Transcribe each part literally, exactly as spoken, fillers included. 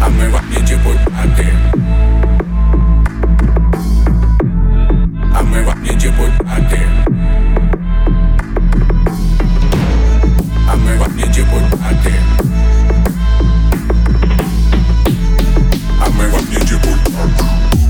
А мы вам не депутаты. А мы вам не депутаты. А мы вам не депутаты. А мы вам не депутаты.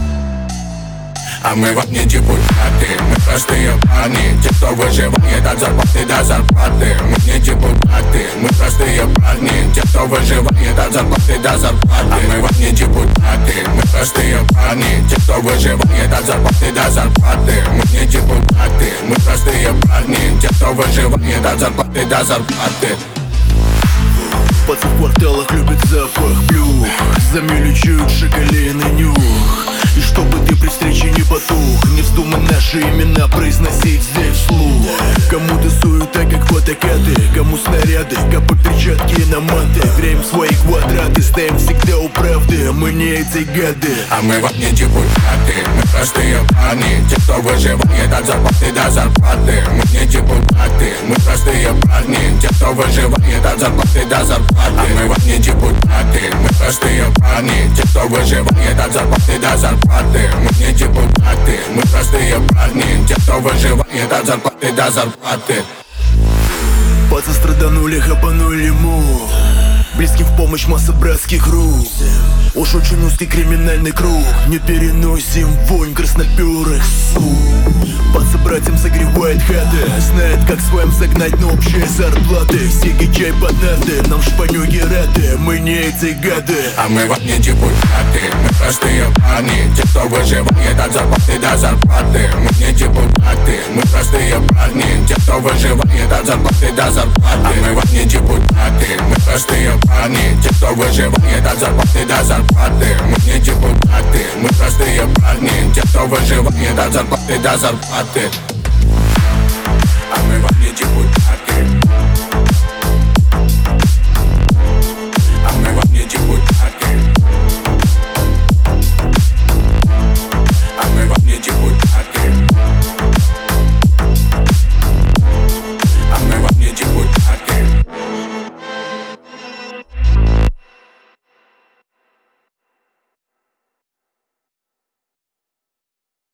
А мы вам не депутаты. Мы простые парни, те, кто выживает от зарплаты до зарплаты. Мы не депутаты. Мы простые парни, те, кто выживает от зарплаты до зарплаты. А мы вам не депутаты. Мы простые парни, те, кто выживает от зарплаты до зарплаты. Мы не депутаты. Мы простые парни, те, кто выживает от зарплаты до зарплаты. Пацан в кварталах любит запах плюх, замелечуют шоколеный нюх. И чтобы ты при встрече не потух, не вздумай наши имена произносить здесь вслух. Кому-то суета, как фотокаты, кому снаряды, капы, перчатки на маты. Греем свои квадраты, стоим всегда у правды, мы не эти гады. А мы вам не депутаты. Мы простые парни, те, кто выживает от зарплаты до зарплаты. Мы не депутаты. Мы простые парни, те, кто выживает от зарплаты до зарплаты. А мы вам не депутаты. Мы простые парни, те, кто выживает от зарплаты до зарплаты. Мы не депутаты. Мы простые парни, те, кто выживает от зарплаты до зарплаты. Пацан страданули, хапанули ему, близким в помощь масса братских рук. Уж очень узкий криминальный круг, не переносим вонь красноперых сук. Паца братьям согревает хаты, знает, как своим загнать на общие зарплаты. Сиги, чай под нарды, нам шпанюги рады, мы не эти гады. А мы вам не депутаты. Мы простые парни, те, кто выживает от зарплаты до зарплаты. Мы не депутаты. Мы простые парни, те, кто выживает от зарплаты до зарплаты. А мы вам не депутаты. Мы простые парни, те, кто выживает от зарплаты до зарплаты. Мы не депутаты. Мы простые парни, те, кто выживает от зарплаты до зарплаты. А мы вам не депутаты.